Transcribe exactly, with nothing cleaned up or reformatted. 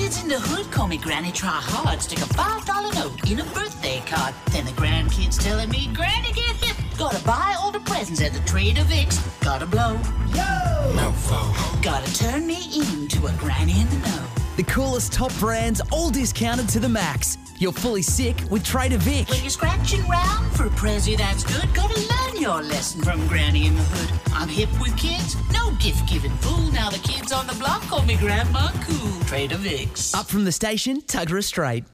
Kids in the hood call me Granny Try Hard. Stick a five dollar note in a birthday card. Then the grandkids telling me, Granny get hip. Gotta buy all the presents at the Trader Vic's. Gotta blow. Yo! Mofo. Gotta turn me into a granny in the know. The coolest top brands, all discounted to the max. You're fully sick with Trader Vic. When you're scratching round for a prezi that's good, gotta learn your lesson from Granny in the Hood. I'm hip with kids, no gift-giving fool. Now the kids on the block call me Grandma Cool. Trader Vic's. Up from the station, Tuggerah Strait.